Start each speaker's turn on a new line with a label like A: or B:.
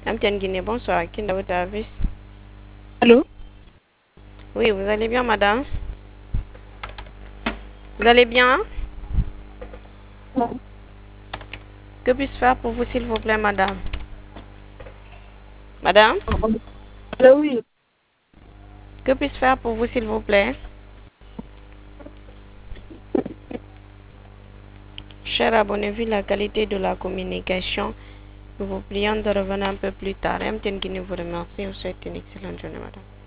A: MTN Guinée, bonsoir. Kinda votre service?
B: Allô?
A: Oui, vous allez bien, madame? Vous allez bien? Que puis-je faire pour vous, s'il vous plaît, madame? Madame?
B: Allô, oui.
A: Que puis-je faire pour vous, s'il vous plaît? Cher abonné, vu la qualité de la communication, nous vous prions de revenir un peu plus tard. MTN Guinée vous remercie. Vous souhaite une excellente journée, madame.